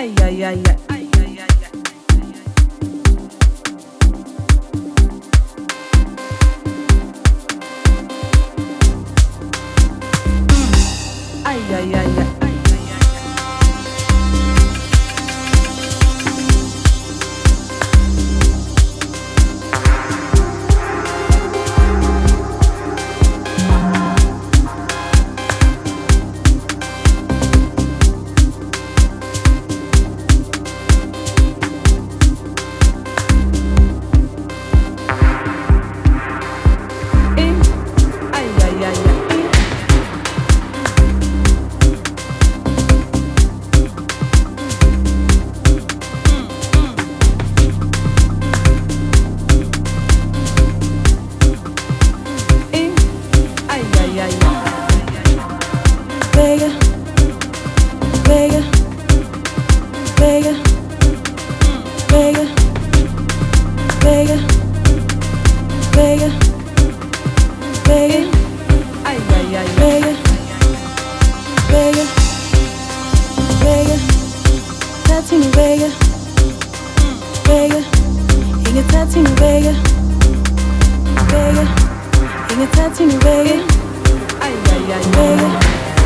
Ay, ay, ay, ay. Ay, ay, ay, ay. Ay, ay, ay, ay. Vega, Vega, Vega, Vega, Vega, Vega, Vega, ay, ay, ay, Vega, Vega, Vega, Tatini Vega, Vega, inga Tatini Vega, Vega, inga Tatini Vega, ay, ay, ay, Vega.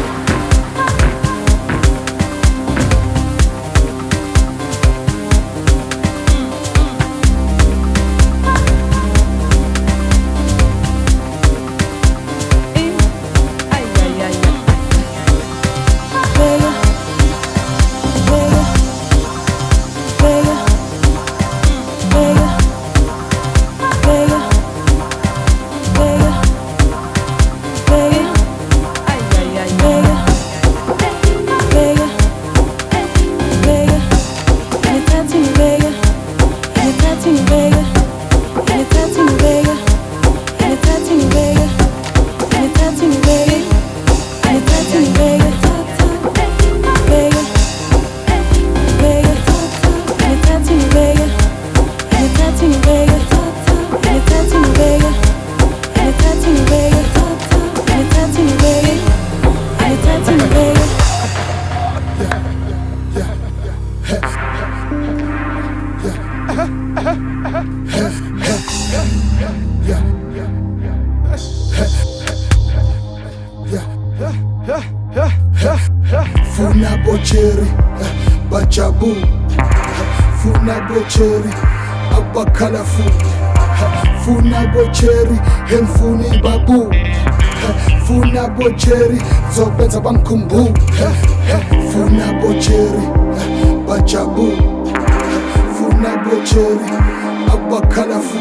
Funa bocheri, bajabu. Funa bocheri, abakalafu. Funa bocheri, hemfuni babu. Funa bocheri, zobenza bankumbu. Funa bocheri, bajabu. Funa bocheri, abakalafu.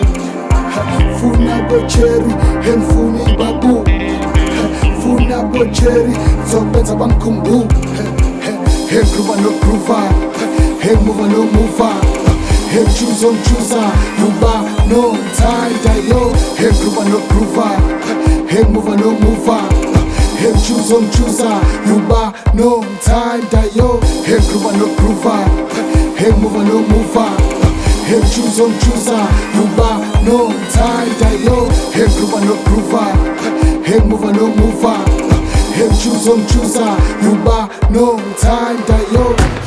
Funa bocheri, hemfuni babu. Funa bocheri, zobenza bankumbu. Hey, groove no groover. Hey, mover no mover. Hey, choose on chooser. You bar no time die yo. Hey, groove no groover. Hey, mover no mover. Hey, choose on chooser. You bar no time die yo. Hey, groove no groover. Hey, mover no mover. Hey, choose on chooser. You bar no time die yo. Hey, groove no groover. Hey, mover no mover. Hey, choose on chooser. You bar no time die yo.